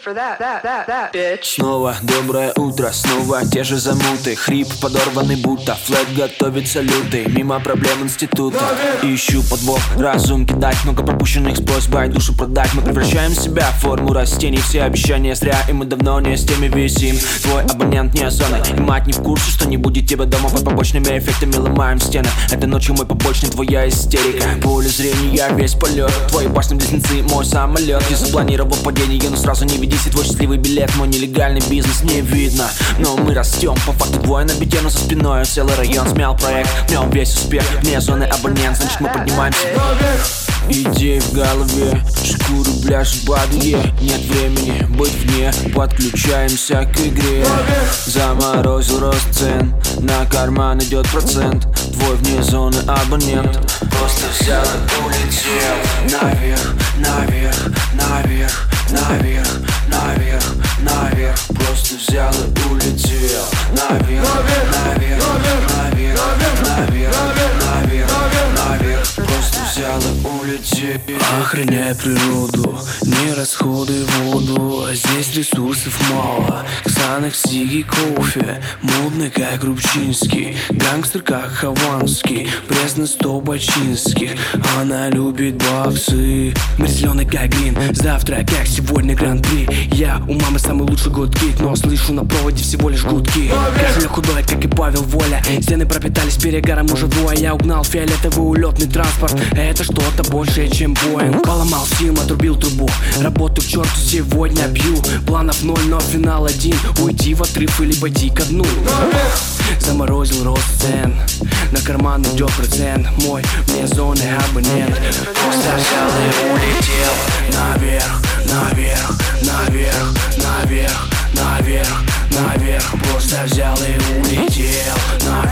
bitch. Снова доброе утро, снова те же замуты. Хрип подорванный будто, флэт готовится лютый. Мимо проблем института, ищу подвох. Разум кидать, много пропущенных с просьбой душу продать. Мы превращаем себя в форму растений. Все обещания зря, и мы давно не с теми висим. Твой абонент не озоной, и мать не в курсе, что не будет тебя дома. Под побочными эффектами ломаем стены. Это ночью мой побочный, твоя истерика. Поле зрения, весь полет. Твои башни-близнецы, мой самолет. Я запланировал падение, но сразу не ведись. И твой счастливый билет, мой нелегальный бизнес не видно. Но мы растем, по факту двое на бите, но за спиной целый район смял проект. В нем весь успех, вне зоны абонент, значит мы поднимаемся. Идеи в голове, шкуры бляж в бадье. Нет времени быть вне, подключаемся к игре. Заморозил рост цен, на карман идет процент. Твой вне зоны абонент просто взял и улетел. Наверх, наверх, наверх, наверх, наверх, наверх. Просто взял и улетел. Наверх, наверх, наверх, наверх, наверх, наверх. Просто взял и улетел. Охраняй природу, не расходуй воду. Здесь ресурсов мало. Ксанакс, сиги, кофе. Модный, как Рубчинский. Гангстер, как Хованский. Пресно, 100 бачинских. Она любит баксы. Мир зеленый, как глин. Завтра, как сегодня, гран-при. Я у мамы самый лучший гудкит, но слышу на проводе всего лишь гудки. Кашель худой, как и Павел Воля. Стены пропитались перегаром уже двое. Я угнал фиолетовый улетный транспорт. Это что-то большее, чем Боинг. Поломал сим, отрубил трубу. Работаю к черту, сегодня бью. Планов 0, но финал 1. Уйти в отрыв или пойти ко дну. Заморозил рост цен, на карман идет процент. Мой вне зоны абонент просто взял и улетел. Наверх, наверх, наверх, наверх, наверх, наверх. Просто взял и улетел. Наверх.